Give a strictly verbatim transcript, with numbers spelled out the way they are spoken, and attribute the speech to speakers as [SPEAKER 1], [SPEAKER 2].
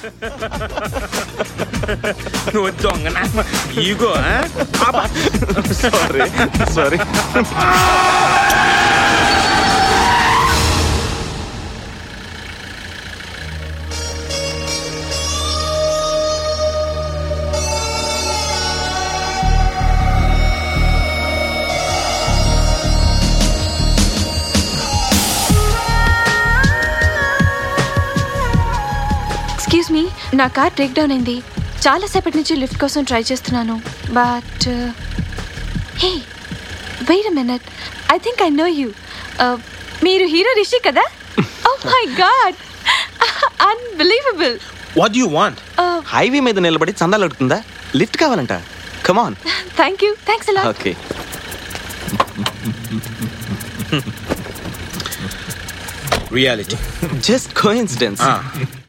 [SPEAKER 1] నువ్వు దొంగ ego.
[SPEAKER 2] Sorry sorry.
[SPEAKER 3] Excuse me, నా కార్ బ్రేక్ డౌన్ అయింది. చాలాసేపటి నుంచి లిఫ్ట్ కోసం ట్రై చేస్తున్నాను. But hey wait a minute, I think I know you. మీరు హీరో రిషి కదా? Oh my God, unbelievable.
[SPEAKER 1] What you want?
[SPEAKER 2] Highway మీద నిలబడి చందాలు అడుగుతుందా? లిఫ్ట్ కావాలంట. Come on.
[SPEAKER 3] Thank you, thanks a lot.
[SPEAKER 2] Okay.
[SPEAKER 1] Reality
[SPEAKER 2] just coincidence.